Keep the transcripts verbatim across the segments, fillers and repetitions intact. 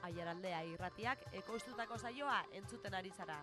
Aiaraldea irratiak ekoiztutako saioa entzuten ari zara.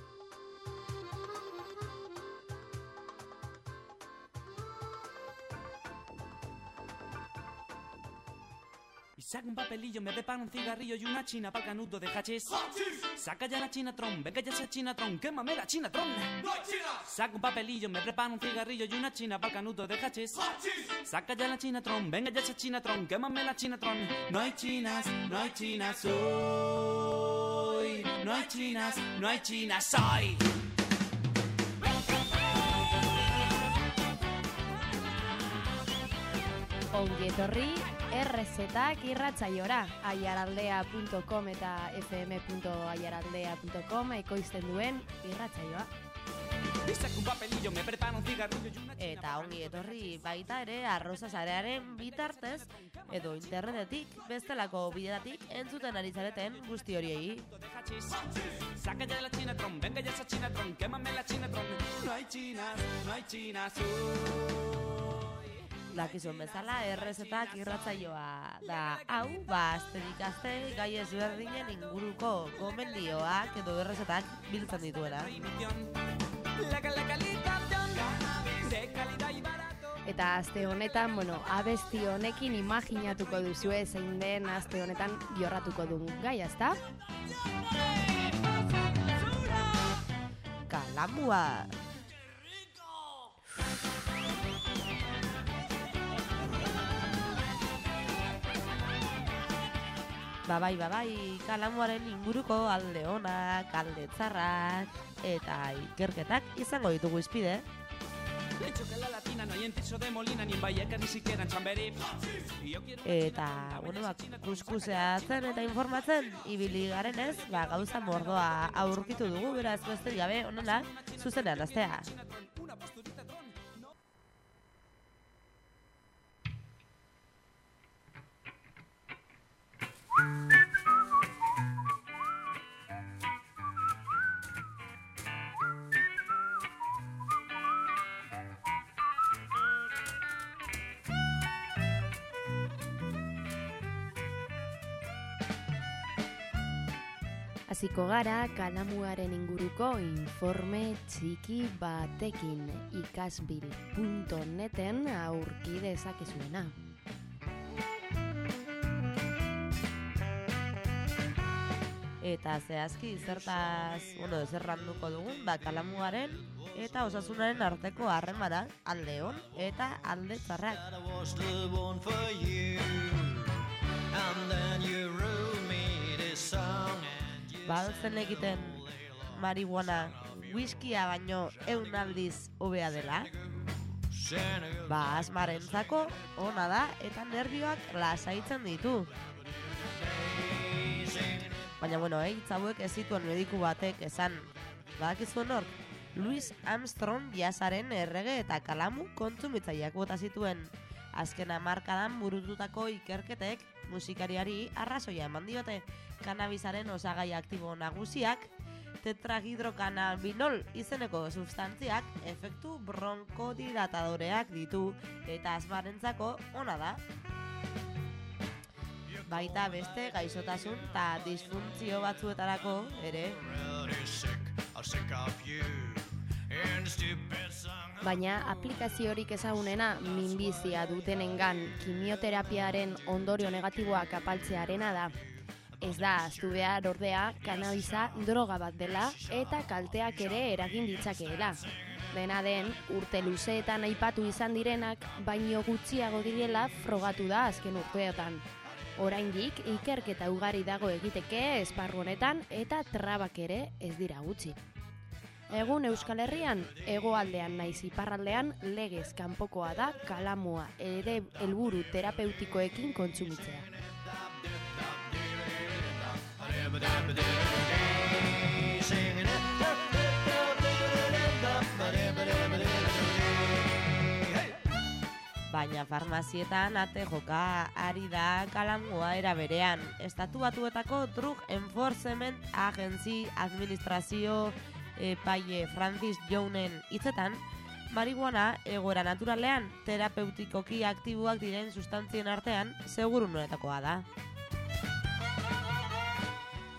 Saca un papelillo, me preparo un cigarrillo y una china para el canuto de hachís. Saca ya la chinatron, venga ya esa chinatron, quémame la chinatron. ¡No hay chinas! Saca un papelillo, me preparo un cigarrillo y una china para el canuto de hachís. Saca ya la chinatron, venga ya esa chinatron, quémame la chinatron. No hay chinas, no hay chinas hoy. No hay chinas, no hay chinas hoy. Ongi etorri errezetak irratzaiora, aiaraldea punto com eta f m punto aiaraldea punto com ekoizten duen irratzaioa. Eta ongi etorri baita ere arroza sarearen bitartez edo internetetik bestelako bideatik entzuten ari zareten guzti horiei. Saca ya la chinatron, venga ya esa chinatron, quémame la chinatron. No hay chinas, no hay chinas Dakizun bezala, errezetak irratzaioa da hau, ba, asterik aste gai ezberdinen inguruko gomendioak edo errezetak biltzen dituela. Eta aste honetan, bueno, abesti honekin imaginatuko duzue zein den aste honetan jorratuko dugu gai, ezta? Kalamua! Babai, babai, kalamuaren inguruko alde onak, alde txarrak eta ikerketak izango ditugu izpide. Eta, bueno, bak, kuskuseatzen eta informatzen ibili garenez, ba, gauza mordoa aurkitu dugu, beraz beste gabe, onela, zuzenean astea. Hasiko gara kalamuaren inguruko informe txiki batekin ikasbil punto neten aurki dezakezuena. Eta zehazki zertaz, bueno, zerranduko dugun, ba, kalamuaren eta osasunaren arteko harremana, alde on eta alde txarrak. Baltzen egiten marihuana whiskia baino eun aldiz hobea dela. Ba, asmarentzako ona da eta nervioak lasaitzen ditu. Baina, bueno, eh, hitz hauek ez zituen mediku batek esan. Badakizuen hor, Louis Armstrong jasaren errege eta kalamu kontsumitzaileak bota zituen. Azken hamarkadan burututako ikerketek musikariari arrazoia eman diote. Kannabisaren osagai aktibo nagusiak, tetrahidrokannabinol izeneko substantziak efektu bronkodilatadoreak ditu eta asmarentzako ona da. Baita beste gaixotasun eta disfuntzio batzuetarako ere. Baina aplikaziorik ezagunena minbizia dutenengan kimioterapiaren ondorio negatiboak apaltzearena da. Ez da ahaztu behar ordea kannabisa droga bat dela eta kalteak ere eragin ditzakeela. Dena den, urte luzeetan aipatu izan direnak, baino gutxiago direla frogatu da azken urteotan. Oraindik ikerketa ugari dago egiteke esparru honetan eta trabak ere ez dira gutxi. Egun Euskal Herrian, hegoaldean naiz iparraldean legez kanpokoa da kalamua ere helburu terapeutikoekin kontsumitzea. Baina farmazietan ate joka ari da kalamua era berean. Estatu Batuetako Drug Enforcement Agency administrazio epaile Francis Jounen hitzetan, marihuana egoera naturalean terapeutikoki aktiboak diren sustantzien artean seguruenetakoa da.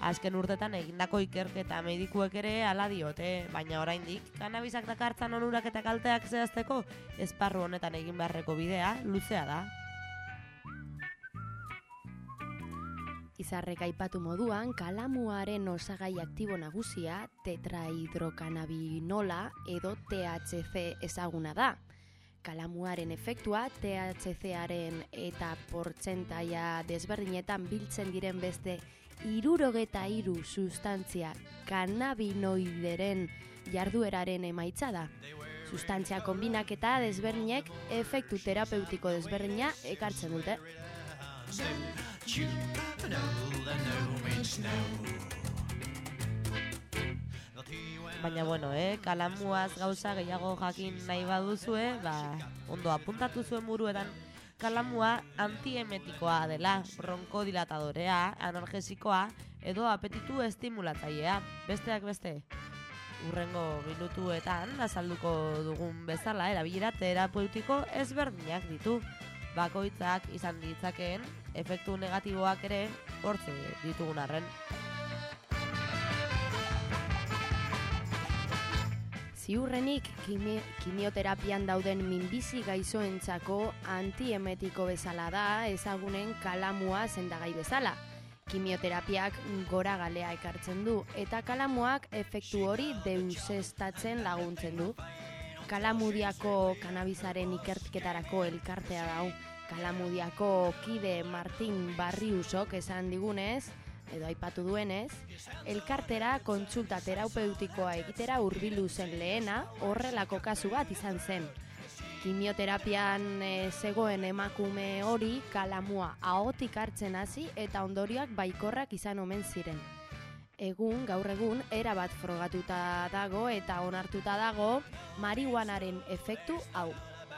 Azken urtetan egindako ikerketa medikuek ere hala diote, baina oraindik kanabisak dakartzan onurak eta kalteak zehazteko esparru honetan egin beharreko bidea luzea da. Izarrek aipatu moduan, kalamuaren osagai aktibo nagusia tetrahidrokanabinola edo T H C ezaguna da. Kalamuaren efektua T H C-aren eta portzentaia desberdinetan biltzen diren beste hirurogeta hiru sustantzia kanabinoideren jardueraren emaitza da. Sustantzia konbinaketa desberdinek efektu terapeutiko desberdina ekartzen dute. Baina bueno, eh, kalamuaz gauza gehiago jakin nahi baduzue, ba, ondo apuntatu zuen buruetan, kalamua antiemetikoa dela, bronkodilatadorea, analgesikoa edo apetitu estimulatzailea. Besteak beste, urrengo minutuetan azalduko dugun bezala erabilera terapeutiko ezberdinak ditu. Bakoitzak izan ditzakeen efektu negatiboak ere hortze ditugun arren. Ziurrenik, kimi, kimioterapian dauden minbizi gaixoentzako antiemetiko bezala da ezagunen kalamua sendagai bezala. Kimioterapiak gora galea ekartzen du eta kalamuak efektu hori deusestatzen laguntzen du. Kalamudiako kanabisaren ikerketarako elkartea dau. Kalamudiako kide Martin Barriusok esan digunez, edo aipatu duenez, elkartera kontsulta terapeutikoa egitera hurbildu zen lehena horrelako kasu bat izan zen. Kimioterapian e, zegoen emakume hori kalamua ahotik hartzen hasi eta ondorioak baikorrak izan omen ziren. Egun, gaur egun, erabat frogatuta dago eta onartuta dago marihuanaren efektu hau.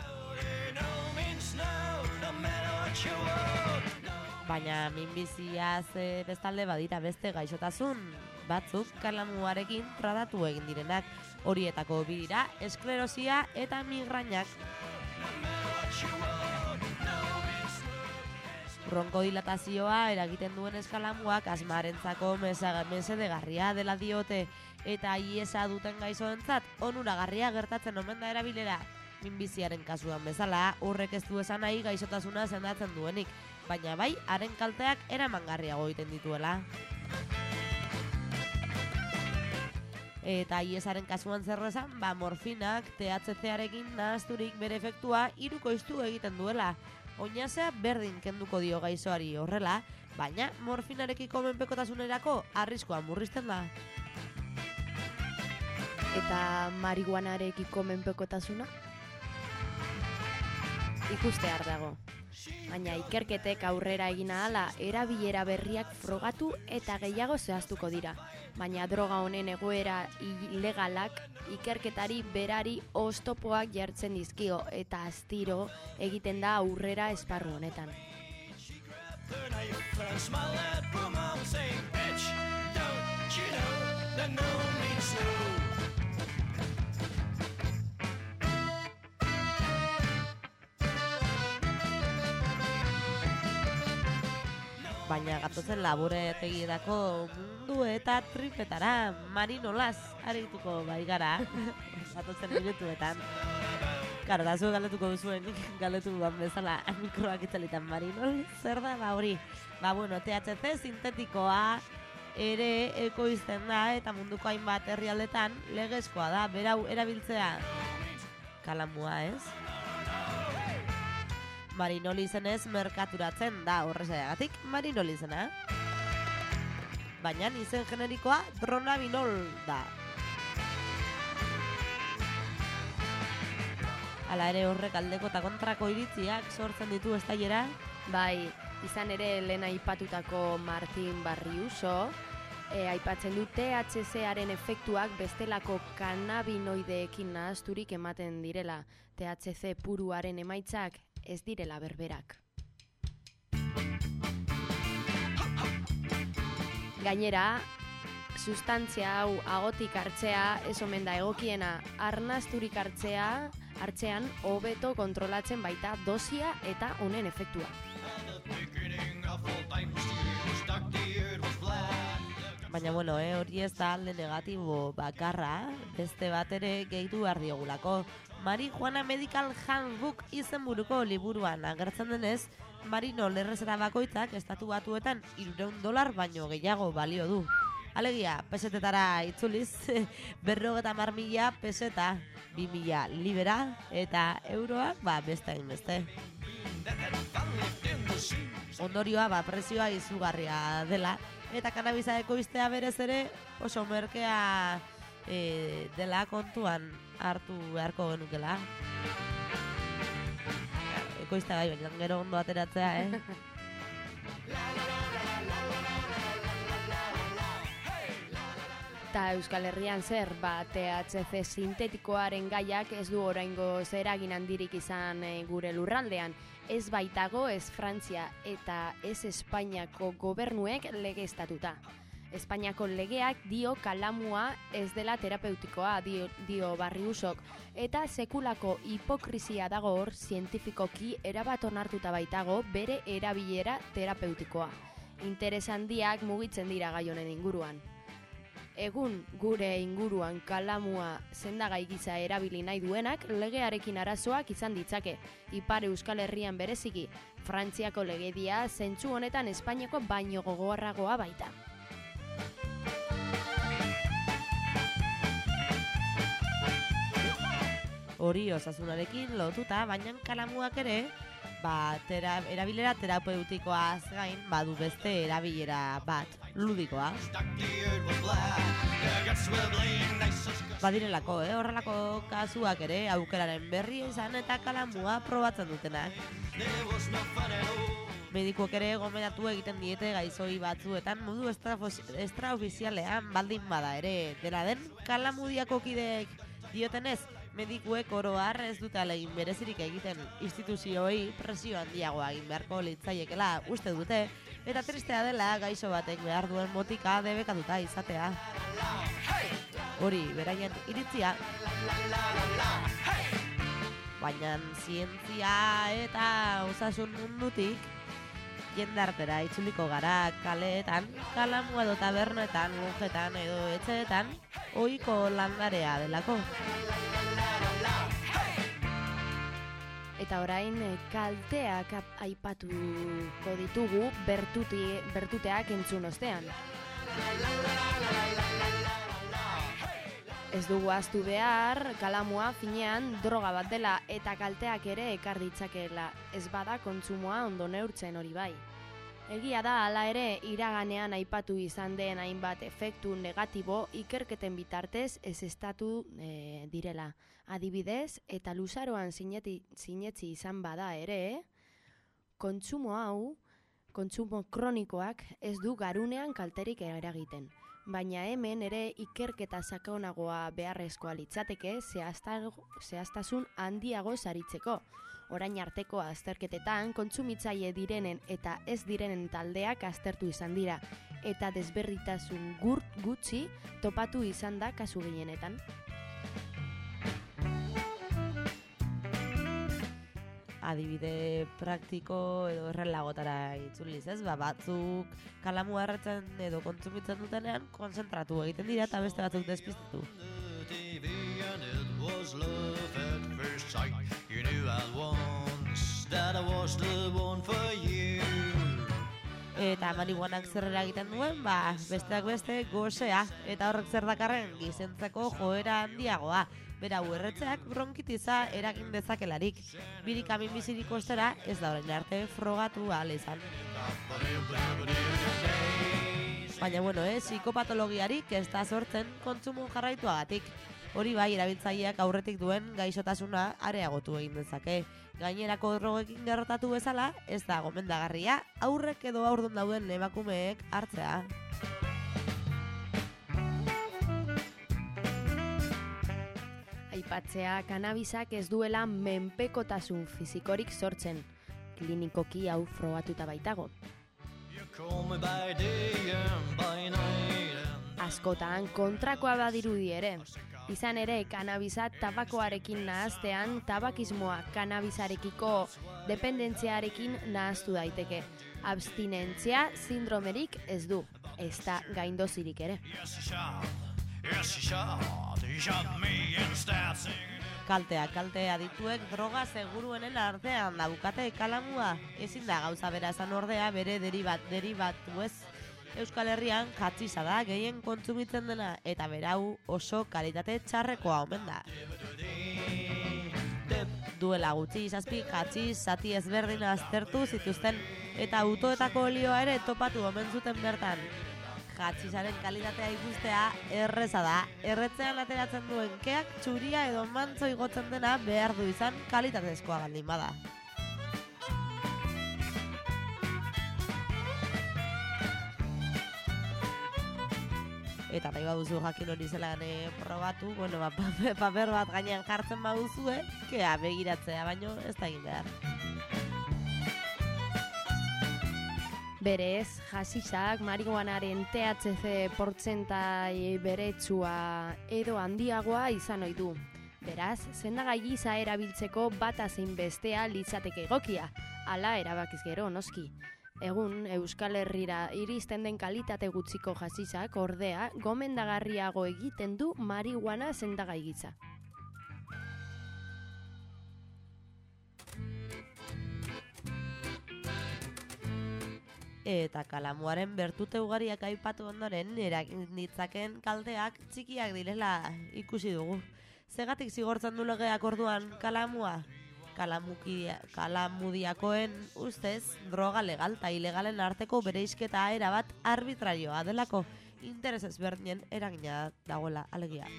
Baina minbiziaz e, bestalde badira beste gaixotasun batzuk kalamuarekin tratatu egin direnak. Horietako bi dira esklerosia eta migrainak. Bronkodilatazioa eragiten duen eskalamuak asmarentzako mesedegarria dela diote eta hiesa duten gaixoentzat onuragarria gertatzen omen da erabilera. Minbiziaren kasuan bezala, horrek ez du esan nahi gaixotasuna sendatzen duenik, baina bai haren kalteak eramangarriago egiten dituela. Eta hiesaren kasuan zer esan, ba morfinak T H C-arekin nahazturik bere efektua hirukoiztu egiten duela. Oinazea berdin kenduko dio gaixoari horrela, baina morfinarekiko menpekotasunerako arriskoa murrizten da. Eta marihuanarekiko menpekotasuna? Ikustear dago. Baina ikerketek aurrera egin ahala erabilera berriak frogatu eta gehiago zehaztuko dira. Baina droga honen egoera ilegalak ikerketari berari oztopoak jartzen dizkio eta astiro egiten da aurrera esparru honetan. Baina gatozen laborategirako mundu eta tripetara marinolaz arituko bai gara. Gatozen minutuetan. Karo, da zu galetuko duzuen, galetu duan bezala mikroak itzalitan marinol. Zer da, ba hori? Ba bueno, T H C sintetikoa ere ekoizten da eta munduko hainbat herrialdetan legezkoa da, berau erabiltzea. Kalamua, ez? Marinol izenez merkaturatzen da horrezagatik marinol izena. Baina izen generikoa dronabinol da. Hala ere horrek aldeko eta kontrako iritziak sortzen ditu estaiera. Bai, izan ere lehen aipatutako Martin Barriuso, e, aipatzen du T H C-aren efektuak bestelako kanabinoideekin nahazturik ematen direla. T H C puruaren emaitzak ez direla berberak. Gainera, sustantzia hau ahotik hartzea ez omen da egokiena, arnasturik hartzea, hartzean hobeto kontrolatzen baita dosia eta honen efektua. Baina, bueno, eh, hori ez da alde negatibo bakarra, beste bat ere gehitu behar diogulako. Marihuana Medical Handbook izenburuko liburuan agertzen denez, marino lerrezera bakoitzak estatu batuetan hirurehun dolar baino gehiago balio du. Alegia, pesetetara itzuliz, berrogeta hamar mila peseta, bi mila libera eta euroak ba beste hainbeste. Ondorioa ba prezioa izugarria dela eta kanabisa ekoiztea berez ere oso merkea e, dela kontuan hartu beharko genukela. Ekoiztea bai, baina gero ondo ateratzea, eh? Eta Euskal Herrian zer, ba, T H C sintetikoaren gaiak ez du oraingo zeragin handirik izan e, gure lurraldean. Ez baitago, ez Frantzia eta ez Espainiako gobernuek legeztatuta. Espainiako legeak dio kalamua ez dela terapeutikoa, dio, dio Barriusok, eta sekulako hipokrizia dago hor zientifikoki erabat onartuta baitago bere erabilera terapeutikoa. Interes handiak mugitzen dira gai honen inguruan. Egun gure inguruan kalamua sendagai gisa erabili nahi duenak legearekin arazoak izan ditzake. Ipar Euskal Herrian bereziki, Frantziako legedia zentzu honetan Espainiako baino gogorragoa baita. Hori osasunarekin lotuta, baina kalamuak ere, ba, tera, erabilera terapeutikoaz gain badu beste erabilera bat, ludikoa. Badirelako, eh? Horrelako kasuak ere aukeraren berri izan eta kalamua probatzen dutenak. Medikuek ere gomendatu egiten diete gaizoi batzuetan modu extraofizialean baldin bada ere. Dena den, kalamudiako kideek diotenez, medikuek oro har ez dute alegin berezirik egiten instituzioei presio handiagoa egin beharko litzaiekela uste dute, eta tristea dela gaixo batek behar duen botika debekatuta izatea. Hori, beraien iritzia. Baina zientzia eta osasun mundutik jendartera itzuliko gara kaleetan, kalamu edo tabernetan, lujetan edo etxeetan, ohiko landarea delako. Eta orain kalteak aipatuko ditugu bertuti, bertuteak entzun ostean. Ez dugu ahaztu behar, kalamua finean droga bat dela eta kalteak ere ekar ditzakeela, ez bada kontsumoa ondo neurtzen hori bai. Egia da, hala ere, iraganean aipatu izan den hainbat efektu negatibo ikerketen bitartez ezeztatu e, direla. Adibidez, eta luzaroan sineti, sinetzi izan bada ere, kontsumo hau, kontsumo kronikoak ez du garunean kalterik eragiten. Baina hemen ere ikerketa sakonagoa beharrezkoa litzateke zehaztasun handiago saritzeko. Orain arteko azterketetan kontsumitzaile direnen eta ez direnen taldeak aztertu izan dira, eta desberdintasun gurt gutxi topatu izan da kasu gehienetan. Adibide praktiko edo errelagotara itzuliz, ez? Ba, batzuk kalamua erretzen edo kontsumitzen dutenean konzentratu egiten dira eta beste batzuk despistatu. Eta marihuanak zer eragiten duen, ba, besteak beste gozea, eta horrek zer dakarren gizentzeko joera handiagoa. Bera erretzeak bronkitiza eragin dezakelarik. Birik amin bizirik ostera ez da orain arte frogatu ahal izan. Baina, bueno, eh, psikopatologiarik ez da sortzen kontsumo jarraituagatik. Hori bai, erabiltzaileak aurretik duen gaixotasuna areagotu egin dezake. Gainerako drogekin gertatu bezala, ez da gomendagarria aurrek edo haurdun dauden emakumeek hartzea. Aipatzea kanabisak ez duela menpekotasun fizikorik sortzen, klinikoki hau frogatuta baitago. Askotan kontrakoa badirudi ere. Izan ere, kanabisa tabakoarekin nahaztean, tabakismoa kanabisarekiko dependentziarekin nahaztu daiteke. Abstinentzia sindromerik ez du. ez da gaindozirik ere. Kaltea, kaltea dituek droga seguruenen artean daukate kalamua. Ezin da gauza bera esan ordea bere deribat, deribatu ez. Euskal Herrian jatxiza da gehien kontsumitzen dena eta berau oso kalitate txarrekoa omen da. Duela gutxi zazpi jatxiz zati ezberdin aztertu zituzten eta autoetako olioa ere topatu omen zuten bertan. Jatxizaren kalitatea ikustea erreza da. Erretzean ateratzen duen keak txuria edo mantzo igotzen dena behar du izan kalitatezkoa baldin bada. Eta nahi baduzu jakin hori zelan e, probatu, bueno, ba, paper bat gainean jartzen baduzue, kea begiratzea, baino ez da egin behar. Berez, hasixak marihuanaren T H C portzentai beretsua edo handiagoa izan ohi du. Beraz, sendagai gisa erabiltzeko bata zein bestea litzateke egokia, hala erabakiz gero noski. Egun, Euskal Herrira iristen den kalitate gutxiko hasixak ordea gomendagarriago egiten du marihuana sendagai gisa. Eta kalamuaren bertute ugariak aipatu ondoren eragin ditzaken kalteak txikiak direla ikusi dugu. Zegatik zigortzen du legeak orduan kalamua? Kalamukia, kalamudiakoen ustez droga legal eta ilegalen arteko bereizketa erabat arbitrarioa delako interes ezberdinen eragina dagoela alegia.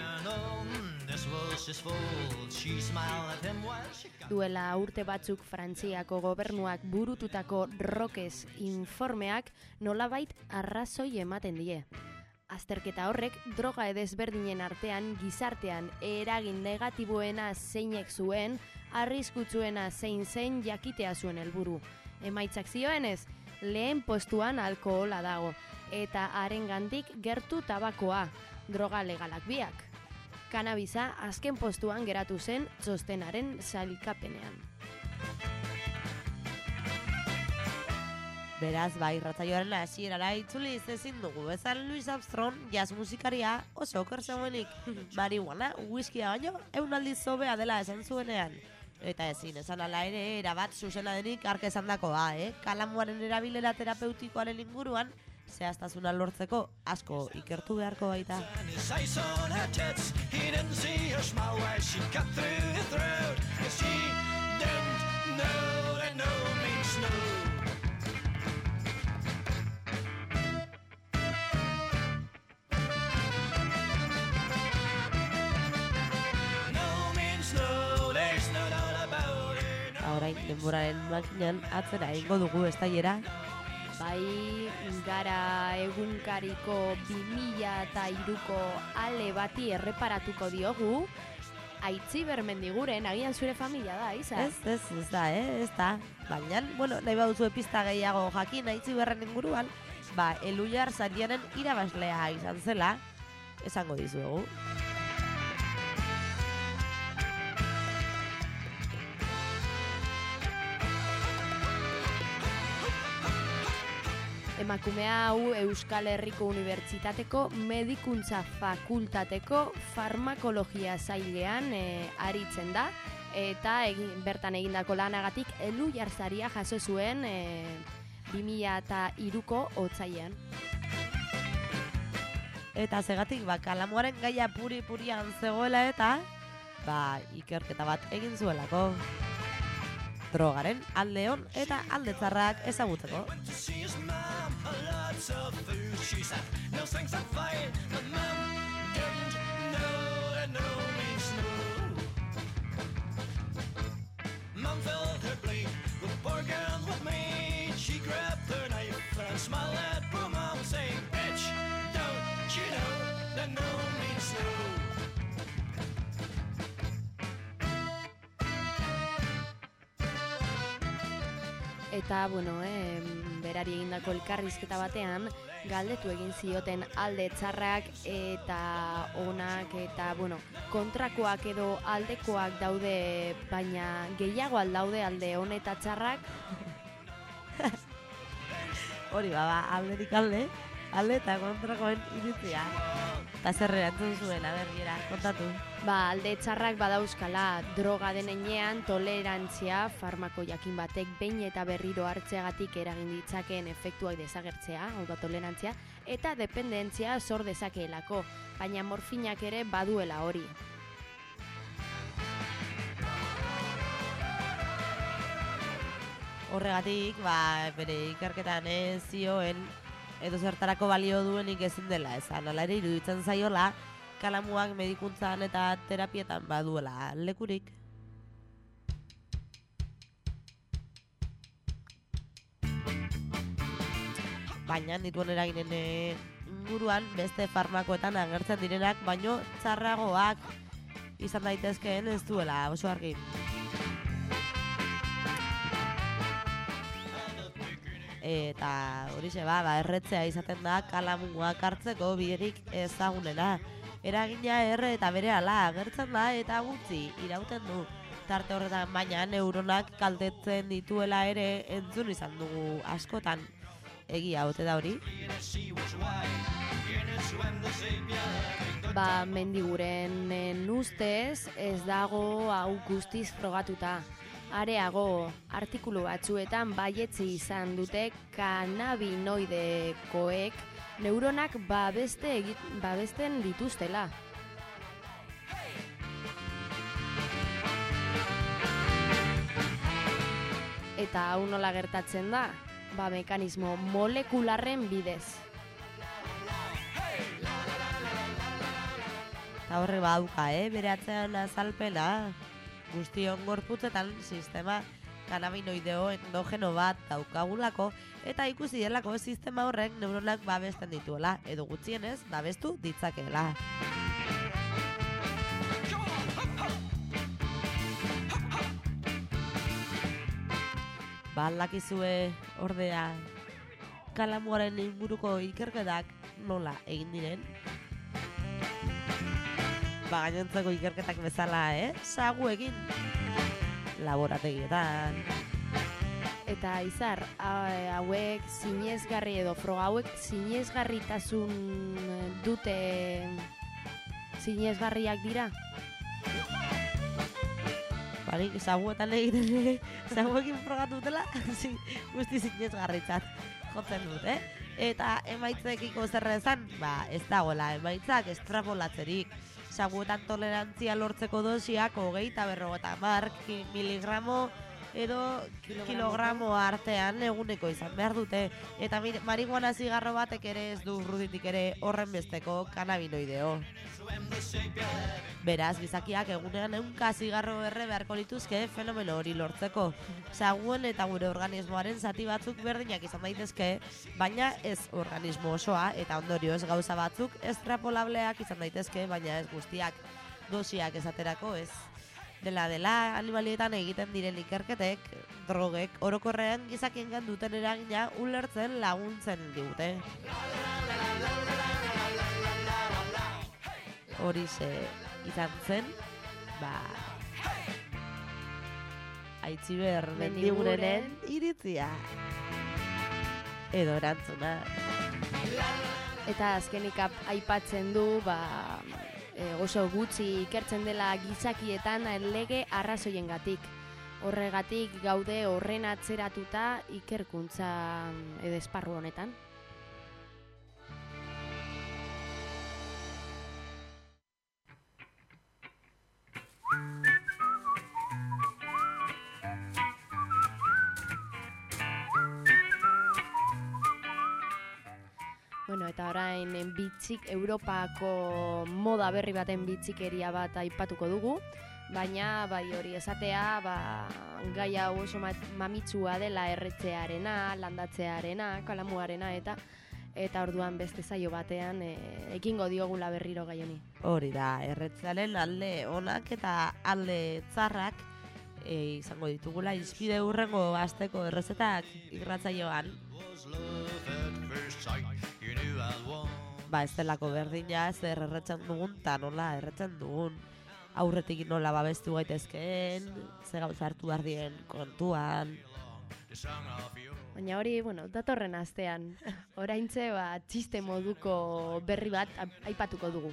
Duela urte batzuk Frantziako gobernuak burututako Rokes informeak nolabait arrazoi ematen die. Azterketa horrek droga edezberdinen artean gizartean eragin negatiboena zeinek zuen, arriskutsuena zein zein jakitea zuen helburu. Emaitzak zioenez, lehen postuan alkohola dago, eta harengandik gertu tabakoa, droga legalak biak. Kanabisa azken postuan geratu zen txostenaren sailkapenean. Beraz, bai, irratsaioaren hasierara itzuli ezin dugu. Ezan Louis Armstrong, jazz musikaria oso oker zegoenik. Marihuana, whiskia baino, ehun aldiz hobea dela esan zuenean. Eta ezin, esan ala ere, erabat zuzena denik ark esandakoa, eh? Kalamuaren erabilera terapeutikoaren inguruan, zehaztasuna lortzeko asko ikertu beharko baita. Orain denboraren makinan atzera egingo dugu estaiera. Bai, gara egunkariko bi mila hiruko ale bati erreparatuko diogu. Aitzi Bermendiguren, agian zure familia da, Isa? Ez, ez, ez da, eh, ez da. Baina, bueno, nahi baduzu pista gehiago jakin Aitzi Berren inguruan, ba, Elhuyar Sariaren irabaslea izan zela, esango dizuegu. Emakumea hau Euskal Herriko Unibertsitateko Medikuntza Fakultateko Farmakologia sailean e, aritzen da eta egin, bertan egindako lanagatik Elhuyar Saria jaso zuen e, bi mila hiruko otsailean. Eta zegatik ba kalamuaren gaia puri-purian zegoela eta ba ikerketa bat egin zuelako. Drogaren alde on eta alde txarrak ezagutzeko. Eta, bueno, eh, berari egindako elkarrizketa batean, galdetu egin zioten alde txarrak eta onak eta, bueno, kontrakoak edo aldekoak daude, baina gehiago aldaude alde on eta txarrak. Hori baba, alderik alde, alde eta kontrakoen iritzia. Eta zer erantzun zuen, aberriera, kontatu. Ba, alde txarrak badauzkala, droga den heinean tolerantzia farmako jakin batek behin eta berriro hartzeagatik eragin ditzakeen efektuak desagertzea, hau da tolerantzia, eta dependentzia sor dezakeelako, baina morfinak ere baduela hori. Horregatik, ba, bere ikerketan ez zioen, edo zertarako balio duenik ezin dela esan, ala ere iruditzen zaiola, kalamuak medikuntzan eta terapietan baduela lekurik. Baina dituen eraginen inguruan beste farmakoetan agertzen direnak, baino txarragoak izan daitezkeen ez duela oso argi. Eta horixe ba, ba, erretzea izaten da kalamuak hartzeko biderik ezagunena. Eragina erre eta berehala agertzen da eta gutxi irauten du. Tarte horretan baina neuronak kaltetzen dituela ere entzun izan dugu askotan. Egia ote da hori? Ba, mendiguren ustez ez dago hau guztiz frogatuta. Areago, artikulu batzuetan baietzi izan dute kanabinoidekoek neuronak babeste egit, babesten dituztela. Eta hau nola gertatzen da? Ba, mekanismo molekularren bidez. Eta horre badauka, eh? Bere atzean azalpena. Guztion gorputzetan sistema kanabinoideo endogeno bat daukagulako eta ikusi delako sistema horrek neuronak babesten dituela edo gutxienez babestu ditzakeela. Ba, lakizue ordea kalamuaren inguruko ikerketak nola egin diren? Ba, gainontzeko ikerketak bezala, eh? Sagu egin laborategietan. Eta izar, hauek zinezgarri edo froga hauek zinezgarritasun dute zinezgarriak dira? Barik, saguetan egiten, saguekin frogatu dutela, guzti zinezgarritzat jotzen dut, eh? Eta emaitzekiko zerra esan, ba, ez dagoela, emaitzak estrapolatzerik. Saguetan tolerantzia lortzeko dosiak hogei eta berrogeta hamar miligramo edo kilogramo artean eguneko izan behar dute. Eta marihuana zigarro batek ere ez du urruditik ere horren besteko kanabinoideo. Beraz, gizakiak egunean ehunka zigarro erre beharko lituzke fenomeno hori lortzeko. Saguen eta gure organismoaren zati batzuk berdinak izan daitezke, baina ez organismo osoa eta ondorioz gauza batzuk estrapolableak izan daitezke, baina ez guztiak. Dosiak esaterako ez. Dela dela animalietan egiten diren ikerketek, drogek orokorrean gizakiengan duten eragina ulertzen laguntzen digute. Horixe izan zen, ba, Aitziber mendigurenen iritzia edo erantzuna. Eta azkenik aipatzen du, ba, e, oso gutxi ikertzen dela gizakietan lege arrazoiengatik. Horregatik gaude horren atzeratuta ikerkuntza edo esparru honetan. Bueno, eta orain bitxik Europako moda berri baten bitxikeria bat aipatuko dugu, baina bai hori esatea, ba, gai hau oso mamitsua dela erretzearena, landatzearena, kalamuarena eta eta orduan beste saio batean e, ekingo diogula berriro gai honi. Hori da, erretzearen alde onak eta alde txarrak e, izango ditugula izpide hurrengo asteko errezetak irratsaioan. Ba, ez delako berdina, zer erretzen dugun, eta nola erretzen dugun. Aurretik nola babestu gaitezkeen, ze gauza hartu behar dien kontuan, Baina hori, bueno, datorren astean. Oraintze, ba, txiste moduko berri bat aipatuko dugu.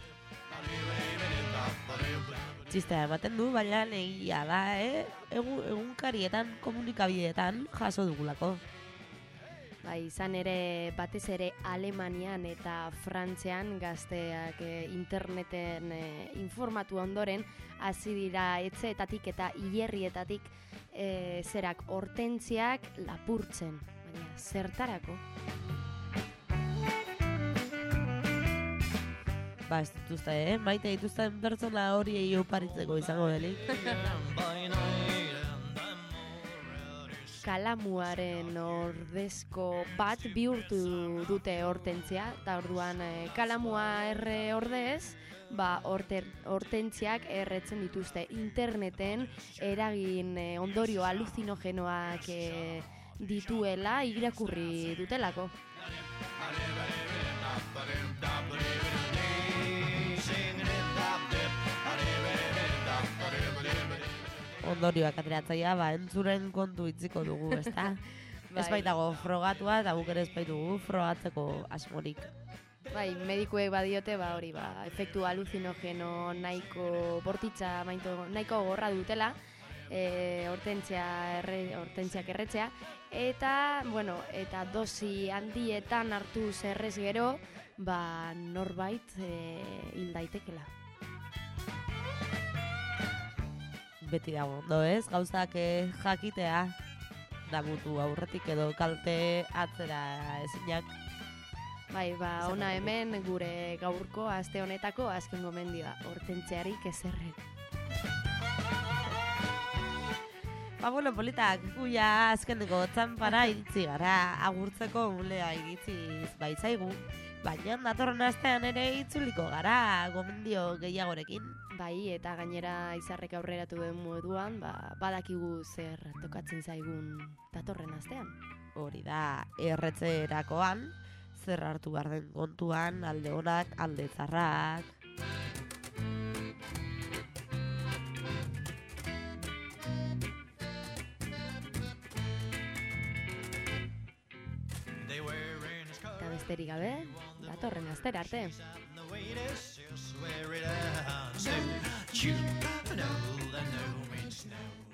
Txistea ematen du, baina egia da, eh? Egun, egunkarietan, komunikabideetan jaso dugulako. Bai, izan ere, batez ere Alemanian eta Frantzian gazteak e, interneten e, informatu ondoren, hasi dira etxeetatik eta hilerrietatik e, zerak hortentziak lapurtzen. Baina, zertarako? Ba, ez dituzte, eh? Maite dituzten pertsona hori oparitzeko izango delik. Kalamuaren ordezko bat bihurtu dute hortentzia, eta orduan e, kalamua erre ordez, ba, orter, hortentziak erretzen dituzte interneten eragin e, ondorio aluzinogenoak e, dituela irakurri dutelako. Ondorioak ateratzaia, ba, entzuren kontu itziko dugu, ezta? Bai. Ez baitago frogatua, eta guk ere ez baitugu frogatzeko asmorik. Bai, medikuek badiote, ba, hori, ba, efektu aluzinogeno nahiko bortitza, mainto, nahiko gorra dutela, e, hortentzia erre, hortentziak erretzea, eta, bueno, eta dosi handietan hartu zerrez gero, ba, norbait e, hil daitekela. Beti dago, ondo ez? Gauzak eh, jakitea damutu aurretik edo kalte atzera ezinak. Bai, ba, ona hemen gure gaurko aste honetako azken gomendioa, hortentziarik ezerren. Ba, bueno, politak, guia azkeneko txampara iritzi gara, agurtzeko unlea iritziz baitzaigu, baina datorren astean ere itzuliko gara gomendio gehiagorekin. Bai, eta gainera izarrek aurreratu den moduan, ba, badakigu zer tokatzen zaigun datorren astean. Hori da, erretzerakoan, zer hartu behar den kontuan, alde onak, alde zarrak. Eta besterik gabe, datorren astera arte. You know that no means no.